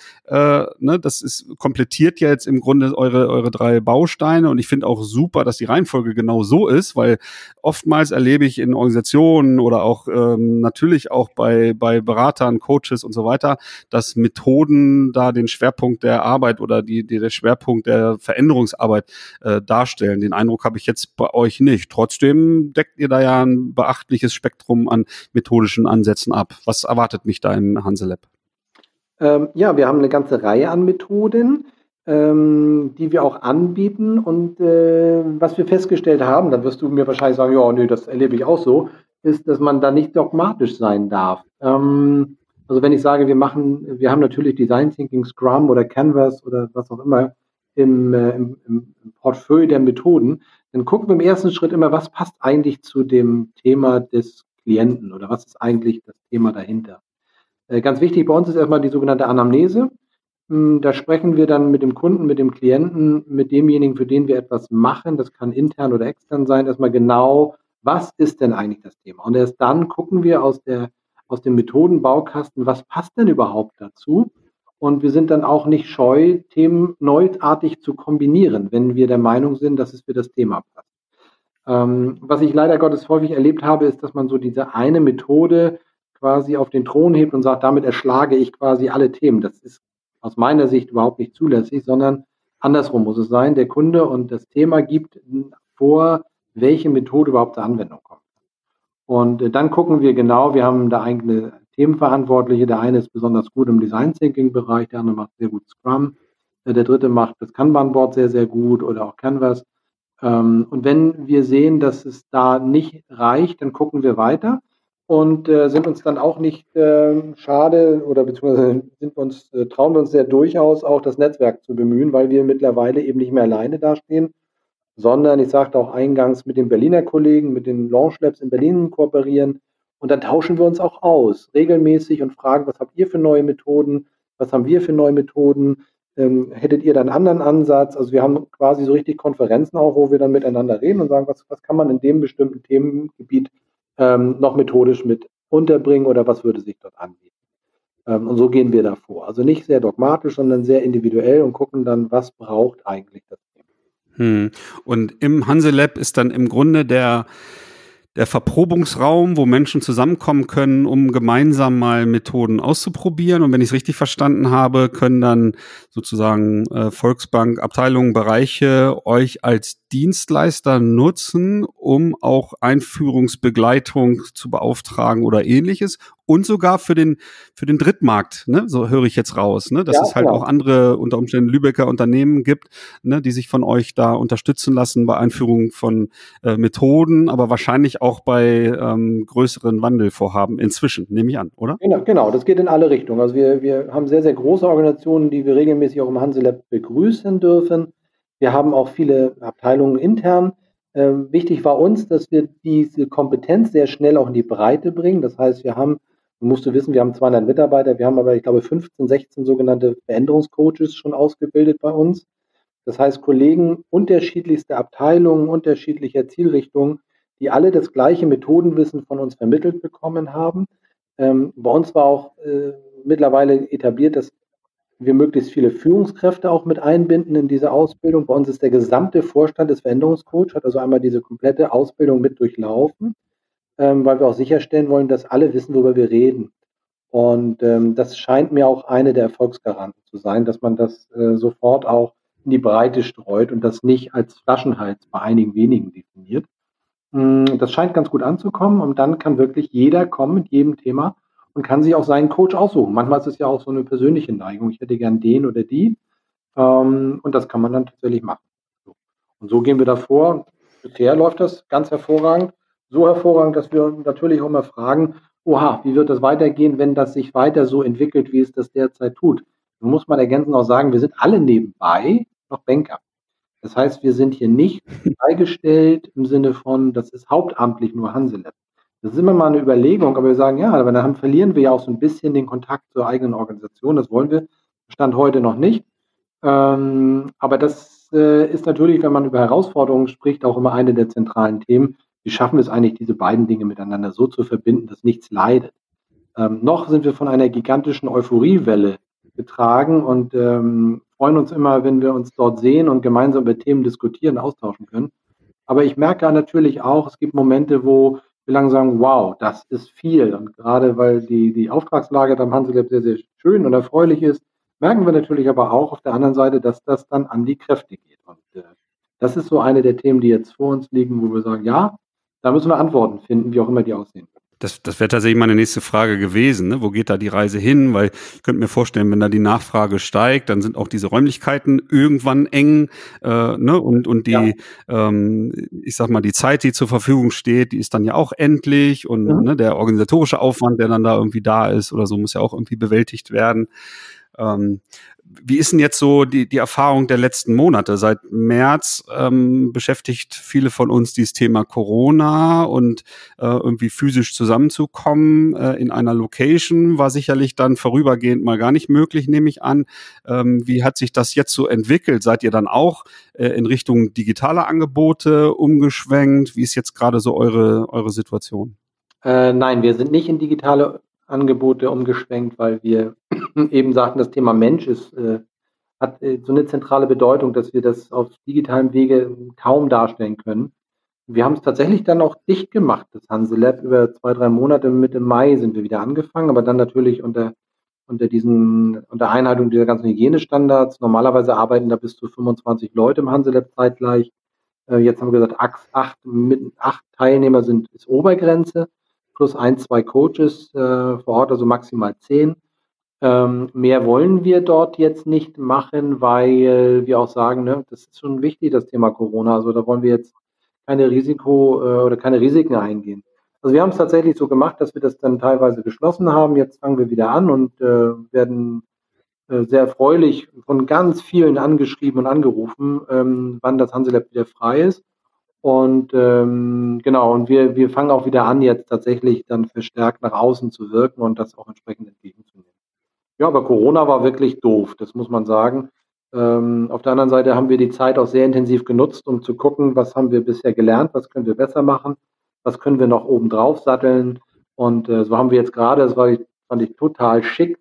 das komplettiert ja jetzt im Grunde eure 3 Bausteine und ich finde auch super, dass die Reihenfolge genau so ist, weil oftmals erlebe ich in Organisationen oder auch natürlich auch bei Beratern, Coaches und so weiter, dass Methoden da den Schwerpunkt der Arbeit oder der Schwerpunkt der Veränderungsarbeit darstellen. Den Eindruck habe ich jetzt bei euch nicht. Trotzdem deckt ihr da ja ein beachtliches Spektrum an methodischen Ansätzen ab. Was erwartet mich da im HanseLab? Wir haben eine ganze Reihe an Methoden, die wir auch anbieten. Und was wir festgestellt haben, dann wirst du mir wahrscheinlich sagen, ja, nee, das erlebe ich auch so, ist, dass man da nicht dogmatisch sein darf. Also wenn ich sage, wir haben natürlich Design Thinking, Scrum oder Canvas oder was auch immer im Portfolio der Methoden, dann gucken wir im ersten Schritt immer, was passt eigentlich zu dem Thema des Klienten oder was ist eigentlich das Thema dahinter. Ganz wichtig bei uns ist erstmal die sogenannte Anamnese. Da sprechen wir dann mit dem Kunden, mit dem Klienten, mit demjenigen, für den wir etwas machen. Das kann intern oder extern sein. Erstmal genau, was ist denn eigentlich das Thema? Und erst dann gucken wir aus dem Methodenbaukasten, was passt denn überhaupt dazu? Und wir sind dann auch nicht scheu, Themen neuartig zu kombinieren, wenn wir der Meinung sind, dass es für das Thema passt. Was ich leider Gottes häufig erlebt habe, ist, dass man so diese eine Methode quasi auf den Thron hebt und sagt, damit erschlage ich quasi alle Themen. Das ist aus meiner Sicht überhaupt nicht zulässig, sondern andersrum muss es sein. Der Kunde und das Thema gibt vor, welche Methode überhaupt zur Anwendung kommt. Und dann gucken wir genau, wir haben da eigene Themenverantwortliche. Der eine ist besonders gut im Design Thinking Bereich, der andere macht sehr gut Scrum, der dritte macht das Kanban-Board sehr, sehr gut oder auch Canvas. Und wenn wir sehen, dass es da nicht reicht, dann gucken wir weiter und sind uns dann auch nicht schade oder beziehungsweise trauen wir uns sehr durchaus auch das Netzwerk zu bemühen, weil wir mittlerweile eben nicht mehr alleine dastehen, sondern ich sagte auch eingangs mit den Berliner Kollegen, mit den Launch Labs in Berlin kooperieren und dann tauschen wir uns auch aus, regelmäßig und fragen, was habt ihr für neue Methoden, was haben wir für neue Methoden, hättet ihr da einen anderen Ansatz? Also wir haben quasi so richtig Konferenzen auch, wo wir dann miteinander reden und sagen, was kann man in dem bestimmten Themengebiet noch methodisch mit unterbringen oder was würde sich dort anbieten? Und so gehen wir da vor. Also nicht sehr dogmatisch, sondern sehr individuell und gucken dann, was braucht eigentlich das Thema. Und im Hanselab ist dann im Grunde der Verprobungsraum, wo Menschen zusammenkommen können, um gemeinsam mal Methoden auszuprobieren. Und wenn ich es richtig verstanden habe, können dann sozusagen Volksbank, Abteilungen, Bereiche euch als Dienstleister nutzen, um auch Einführungsbegleitung zu beauftragen oder ähnliches. Und sogar für den Drittmarkt, ne? So höre ich jetzt raus, ne? Dass es halt auch andere, unter Umständen Lübecker Unternehmen gibt, ne? Die sich von euch da unterstützen lassen bei Einführung von Methoden, aber wahrscheinlich auch bei größeren Wandelvorhaben inzwischen, nehme ich an, oder? Genau, das geht in alle Richtungen. Also wir haben sehr, sehr große Organisationen, die wir regelmäßig auch im Hanselab begrüßen dürfen. Wir haben auch viele Abteilungen intern. Wichtig war uns, dass wir diese Kompetenz sehr schnell auch in die Breite bringen. Das heißt, musst du wissen, wir haben 200 Mitarbeiter, wir haben aber, ich glaube, 15, 16 sogenannte Veränderungscoaches schon ausgebildet bei uns. Das heißt, Kollegen unterschiedlichster Abteilungen, unterschiedlicher Zielrichtungen, die alle das gleiche Methodenwissen von uns vermittelt bekommen haben. Bei uns war auch mittlerweile etabliert, dass wir möglichst viele Führungskräfte auch mit einbinden in diese Ausbildung. Bei uns ist der gesamte Vorstand des Veränderungscoach, hat also einmal diese komplette Ausbildung mit durchlaufen, weil wir auch sicherstellen wollen, dass alle wissen, worüber wir reden. Und das scheint mir auch eine der Erfolgsgaranten zu sein, dass man das sofort auch in die Breite streut und das nicht als Flaschenhals bei einigen wenigen definiert. Das scheint ganz gut anzukommen und dann kann wirklich jeder kommen mit jedem Thema und kann sich auch seinen Coach aussuchen. Manchmal ist es ja auch so eine persönliche Neigung. Ich hätte gern den oder die. Und das kann man dann tatsächlich machen. Und so gehen wir da vor. Bisher läuft das ganz hervorragend. So hervorragend, dass wir natürlich auch mal fragen, oha, wie wird das weitergehen, wenn das sich weiter so entwickelt, wie es das derzeit tut? Dann muss man ergänzend auch sagen, wir sind alle nebenbei noch Banker. Das heißt, wir sind hier nicht freigestellt im Sinne von, das ist hauptamtlich nur Hanselab. Das ist immer mal eine Überlegung, aber wir sagen, ja, aber dann verlieren wir ja auch so ein bisschen den Kontakt zur eigenen Organisation. Das wollen wir, Stand heute noch nicht. Aber das ist natürlich, wenn man über Herausforderungen spricht, auch immer eine der zentralen Themen. Wie schaffen wir es eigentlich, diese beiden Dinge miteinander so zu verbinden, dass nichts leidet? Noch sind wir von einer gigantischen Euphoriewelle getragen und freuen uns immer, wenn wir uns dort sehen und gemeinsam über Themen diskutieren, austauschen können. Aber ich merke natürlich auch, es gibt Momente, wo wir langsam sagen, wow, das ist viel. Und gerade weil die Auftragslage beim Hanselab sehr, sehr schön und erfreulich ist, merken wir natürlich aber auch auf der anderen Seite, dass das dann an die Kräfte geht. Und das ist so eine der Themen, die jetzt vor uns liegen, wo wir sagen, ja, da müssen wir Antworten finden, wie auch immer die aussehen. Das wäre tatsächlich meine nächste Frage gewesen, ne? Wo geht da die Reise hin? Weil ich könnte mir vorstellen, wenn da die Nachfrage steigt, dann sind auch diese Räumlichkeiten irgendwann eng, ne? Und die, ich sag mal, die Zeit, die zur Verfügung steht, die ist dann ja auch endlich und ne, der organisatorische Aufwand, der dann da irgendwie da ist oder so, muss ja auch irgendwie bewältigt werden. Wie ist denn jetzt so die Erfahrung der letzten Monate? Seit März beschäftigt viele von uns dieses Thema Corona und irgendwie physisch zusammenzukommen in einer Location war sicherlich dann vorübergehend mal gar nicht möglich, nehme ich an. Wie hat sich das jetzt so entwickelt? Seid ihr dann auch in Richtung digitaler Angebote umgeschwenkt? Wie ist jetzt gerade so eure Situation? Nein, wir sind nicht in digitale Angebote umgeschwenkt, weil wir eben sagten, das Thema Mensch hat so eine zentrale Bedeutung, dass wir das auf digitalem Wege kaum darstellen können. Wir haben es tatsächlich dann auch dicht gemacht, das Hanselab. Über 2, 3 Monate, Mitte Mai sind wir wieder angefangen, aber dann natürlich unter Einhaltung dieser ganzen Hygienestandards. Normalerweise arbeiten da bis zu 25 Leute im Hanselab zeitgleich. Jetzt haben wir gesagt, 8 Teilnehmer ist Obergrenze, plus 1, 2 Coaches vor Ort, also maximal 10. Mehr wollen wir dort jetzt nicht machen, weil wir auch sagen, ne, das ist schon wichtig, das Thema Corona. Also da wollen wir jetzt keine keine Risiken eingehen. Also wir haben es tatsächlich so gemacht, dass wir das dann teilweise geschlossen haben. Jetzt fangen wir wieder an und werden sehr erfreulich von ganz vielen angeschrieben und angerufen, wann das Hanselab wieder frei ist. Und genau, und wir fangen auch wieder an, jetzt tatsächlich dann verstärkt nach außen zu wirken und das auch entsprechend entgegenzunehmen. Ja, aber Corona war wirklich doof, das muss man sagen. Auf der anderen Seite haben wir die Zeit auch sehr intensiv genutzt, um zu gucken, was haben wir bisher gelernt, was können wir besser machen, was können wir noch oben drauf satteln. Und so haben wir jetzt gerade, fand ich total schick,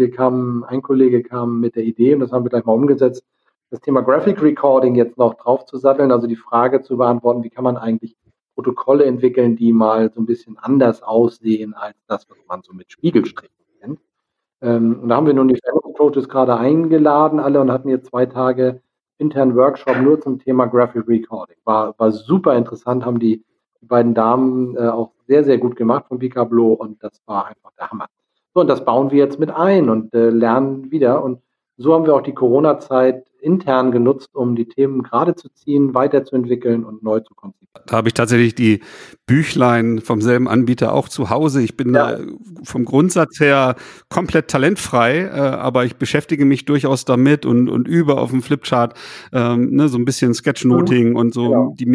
ein Kollege kam mit der Idee und das haben wir gleich mal umgesetzt, das Thema Graphic Recording jetzt noch drauf zu satteln, also die Frage zu beantworten, wie kann man eigentlich Protokolle entwickeln, die mal so ein bisschen anders aussehen als das, was man so mit Spiegelstrichen kennt. Und da haben wir nun die Coaches gerade eingeladen, alle, und hatten jetzt 2 Tage internen Workshop nur zum Thema Graphic Recording. War super interessant, haben die beiden Damen auch sehr, sehr gut gemacht von Picablo und das war einfach der Hammer. So, und das bauen wir jetzt mit ein und lernen wieder. Und so haben wir auch die Corona-Zeit intern genutzt, um die Themen gerade zu ziehen, weiterzuentwickeln und neu zu konzipieren. Da habe ich tatsächlich die Büchlein vom selben Anbieter auch zu Hause. Ich bin da vom Grundsatz her komplett talentfrei, aber ich beschäftige mich durchaus damit und übe auf dem Flipchart so ein bisschen Sketchnoting und so die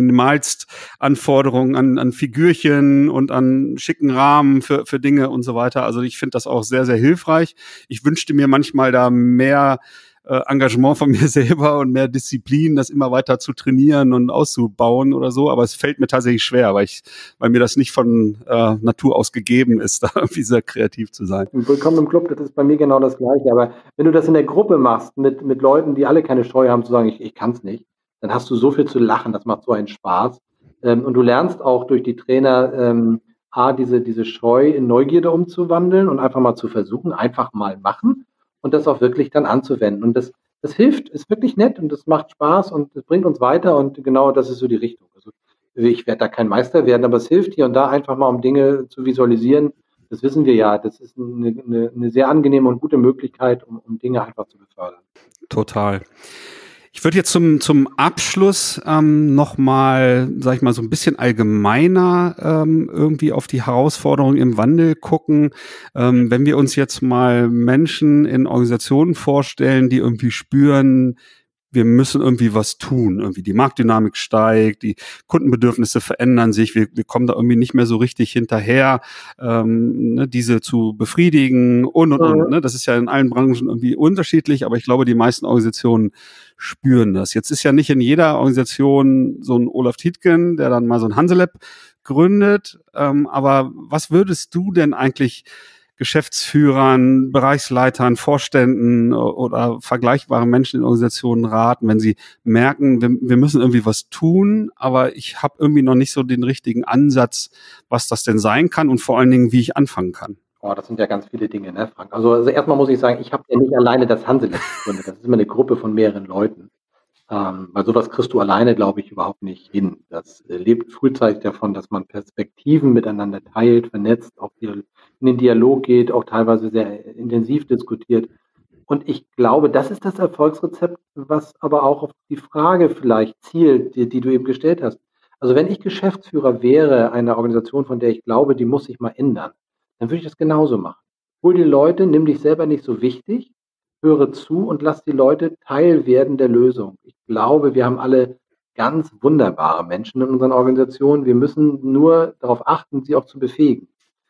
Minimalst-Anforderungen an Figürchen und an schicken Rahmen für Dinge und so weiter. Also ich finde das auch sehr, sehr hilfreich. Ich wünschte mir manchmal da mehr Engagement von mir selber und mehr Disziplin, das immer weiter zu trainieren und auszubauen oder so. Aber es fällt mir tatsächlich schwer, weil mir das nicht von Natur aus gegeben ist, da irgendwie sehr kreativ zu sein. Willkommen im Club, das ist bei mir genau das Gleiche. Aber wenn du das in der Gruppe machst, mit Leuten, die alle keine Scheu haben, zu sagen, ich kann es nicht, dann hast du so viel zu lachen, das macht so einen Spaß. Und du lernst auch durch die Trainer, diese Scheu in Neugierde umzuwandeln und einfach mal zu versuchen, einfach mal machen. Und das auch wirklich dann anzuwenden. Und das hilft, ist wirklich nett und das macht Spaß und das bringt uns weiter und genau das ist so die Richtung. Also ich werde da kein Meister werden, aber es hilft hier und da einfach mal, um Dinge zu visualisieren. Das wissen wir ja. Das ist eine sehr angenehme und gute Möglichkeit, um Dinge einfach zu befördern. Total. Ich würde jetzt zum Abschluss nochmal, sag ich mal, so ein bisschen allgemeiner irgendwie auf die Herausforderungen im Wandel gucken. Wenn wir uns jetzt mal Menschen in Organisationen vorstellen, die irgendwie spüren, wir müssen irgendwie was tun. Irgendwie die Marktdynamik steigt, die Kundenbedürfnisse verändern sich, wir kommen da irgendwie nicht mehr so richtig hinterher, diese zu befriedigen und. Ne? Das ist ja in allen Branchen irgendwie unterschiedlich, aber ich glaube, die meisten Organisationen spüren das. Jetzt ist ja nicht in jeder Organisation so ein Olaf Tietgen, der dann mal so ein Hanselab gründet, aber was würdest du denn eigentlich Geschäftsführern, Bereichsleitern, Vorständen oder vergleichbaren Menschen in Organisationen raten, wenn sie merken, wir müssen irgendwie was tun, aber ich habe irgendwie noch nicht so den richtigen Ansatz, was das denn sein kann und vor allen Dingen, wie ich anfangen kann? Oh, das sind ja ganz viele Dinge, ne, Frank? Also erstmal muss ich sagen, ich habe ja nicht alleine das Hanselab gegründet. Das ist immer eine Gruppe von mehreren Leuten. Weil sowas kriegst du alleine, glaube ich, überhaupt nicht hin. Das lebt frühzeitig davon, dass man Perspektiven miteinander teilt, vernetzt, auch in den Dialog geht, auch teilweise sehr intensiv diskutiert. Und ich glaube, das ist das Erfolgsrezept, was aber auch auf die Frage vielleicht zielt, die du eben gestellt hast. Also wenn ich Geschäftsführer wäre einer Organisation, von der ich glaube, die muss sich mal ändern, dann würde ich das genauso machen. Hol die Leute, nimm dich selber nicht so wichtig, höre zu und lass die Leute Teil werden der Lösung. Ich glaube, wir haben alle ganz wunderbare Menschen in unseren Organisationen. Wir müssen nur darauf achten, sie auch zu befähigen.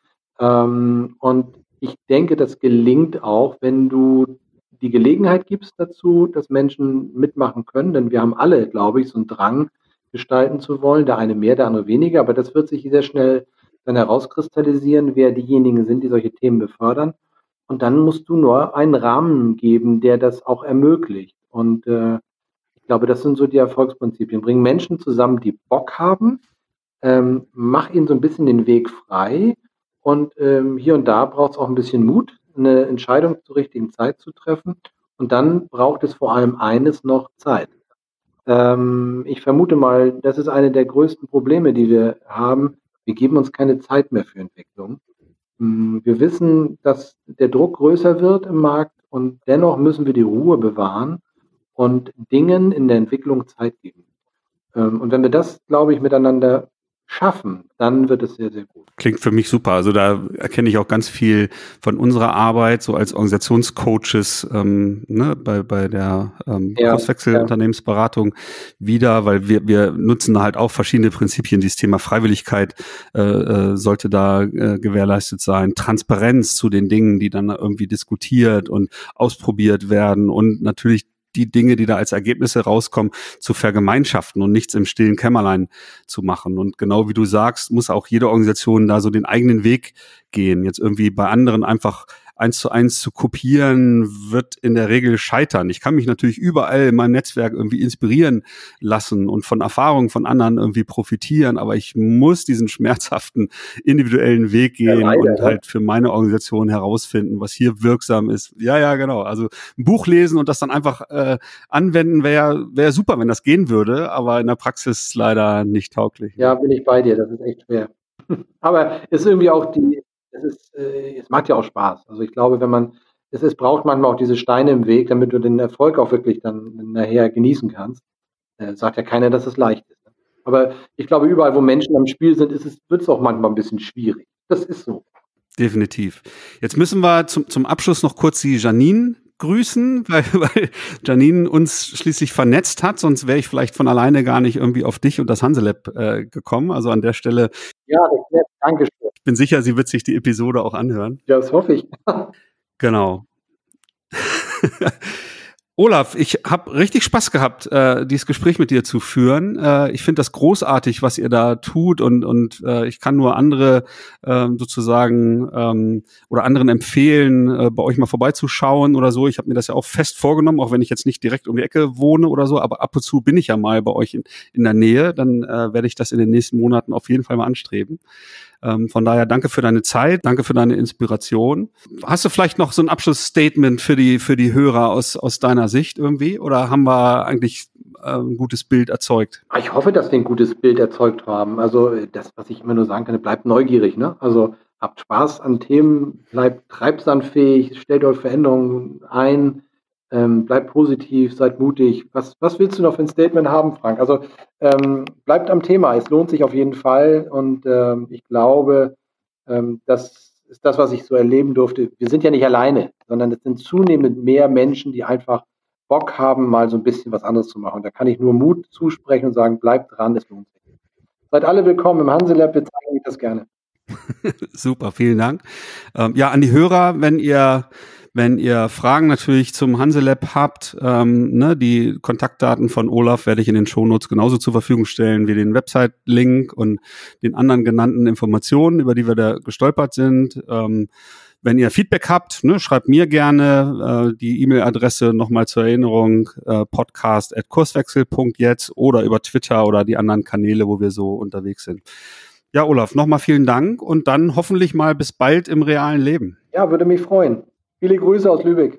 Und ich denke, das gelingt auch, wenn du die Gelegenheit gibst dazu, dass Menschen mitmachen können. Denn wir haben alle, glaube ich, so einen Drang, gestalten zu wollen. Der eine mehr, der andere weniger. Aber das wird sich sehr schnell dann herauskristallisieren, wer diejenigen sind, die solche Themen befördern. Und dann musst du nur einen Rahmen geben, der das auch ermöglicht. Und ich glaube, das sind so die Erfolgsprinzipien. Bring Menschen zusammen, die Bock haben, mach ihnen so ein bisschen den Weg frei. Und hier und da braucht es auch ein bisschen Mut, eine Entscheidung zur richtigen Zeit zu treffen. Und dann braucht es vor allem eines noch: Zeit. Ich vermute mal, das ist eine der größten Probleme, die wir haben. Wir geben uns keine Zeit mehr für Entwicklung. Wir wissen, dass der Druck größer wird im Markt und dennoch müssen wir die Ruhe bewahren und Dingen in der Entwicklung Zeit geben. Und wenn wir das, glaube ich, miteinander schaffen, dann wird es sehr, sehr gut. Klingt für mich super. Also da erkenne ich auch ganz viel von unserer Arbeit, so als Organisationscoaches bei der Kurswechsel-Unternehmensberatung wieder, weil wir nutzen halt auch verschiedene Prinzipien. Dieses Thema Freiwilligkeit sollte da gewährleistet sein. Transparenz zu den Dingen, die dann irgendwie diskutiert und ausprobiert werden, und natürlich die Dinge, die da als Ergebnisse rauskommen, zu vergemeinschaften und nichts im stillen Kämmerlein zu machen. Und genau wie du sagst, muss auch jede Organisation da so den eigenen Weg gehen. Jetzt irgendwie bei anderen einfach 1:1 zu kopieren, wird in der Regel scheitern. Ich kann mich natürlich überall in meinem Netzwerk irgendwie inspirieren lassen und von Erfahrungen von anderen irgendwie profitieren, aber ich muss diesen schmerzhaften individuellen Weg gehen und halt für meine Organisation herausfinden, was hier wirksam ist. Ja, genau. Also ein Buch lesen und das dann einfach anwenden wäre super, wenn das gehen würde, aber in der Praxis leider nicht tauglich. Ja, bin ich bei dir. Das ist echt schwer. Aber es ist irgendwie auch es macht ja auch Spaß. Also ich glaube, es braucht manchmal auch diese Steine im Weg, damit du den Erfolg auch wirklich dann nachher genießen kannst. Sagt ja keiner, dass es leicht ist. Aber ich glaube, überall, wo Menschen am Spiel sind, wird es auch manchmal ein bisschen schwierig. Das ist so. Definitiv. Jetzt müssen wir zum Abschluss noch kurz die Janine grüßen, weil Janine uns schließlich vernetzt hat, sonst wäre ich vielleicht von alleine gar nicht irgendwie auf dich und das Hanselab gekommen. Also an der Stelle. Ja, das wäre Dankeschön. Ich bin sicher, sie wird sich die Episode auch anhören. Ja, das hoffe ich. Genau. Olaf, ich habe richtig Spaß gehabt, dieses Gespräch mit dir zu führen. Ich finde das großartig, was ihr da tut, und ich kann nur andere sozusagen oder anderen empfehlen, bei euch mal vorbeizuschauen oder so. Ich habe mir das ja auch fest vorgenommen, auch wenn ich jetzt nicht direkt um die Ecke wohne oder so, aber ab und zu bin ich ja mal bei euch in der Nähe. Dann werde ich das in den nächsten Monaten auf jeden Fall mal anstreben. Von daher danke für deine Zeit, danke für deine Inspiration. Hast du vielleicht noch so ein Abschlussstatement für die Hörer aus deiner Sicht irgendwie? Oder haben wir eigentlich ein gutes Bild erzeugt? Ich hoffe, dass wir ein gutes Bild erzeugt haben. Also das, was ich immer nur sagen kann, bleibt neugierig, ne? Also habt Spaß an Themen, bleibt treibsandfähig, stellt euch Veränderungen ein, bleibt positiv, seid mutig. Was willst du noch für ein Statement haben, Frank? Also bleibt am Thema, es lohnt sich auf jeden Fall, und ich glaube, das ist das, was ich so erleben durfte. Wir sind ja nicht alleine, sondern es sind zunehmend mehr Menschen, die einfach Bock haben, mal so ein bisschen was anderes zu machen. Da kann ich nur Mut zusprechen und sagen, bleibt dran, es lohnt sich. Seid alle willkommen im Hanselab, wir zeigen euch das gerne. Super, vielen Dank. Ja, an die Hörer, wenn ihr Fragen natürlich zum Hanselab habt, die Kontaktdaten von Olaf werde ich in den Shownotes genauso zur Verfügung stellen wie den Website-Link und den anderen genannten Informationen, über die wir da gestolpert sind. Wenn ihr Feedback habt, schreibt mir gerne die E-Mail-Adresse nochmal zur Erinnerung, podcast@kurswechsel.jetzt oder über Twitter oder die anderen Kanäle, wo wir so unterwegs sind. Ja, Olaf, nochmal vielen Dank und dann hoffentlich mal bis bald im realen Leben. Ja, würde mich freuen. Viele Grüße aus Lübeck.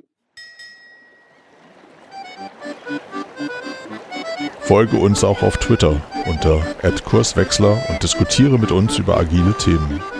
Folge uns auch auf Twitter unter @Kurswechsler und diskutiere mit uns über agile Themen.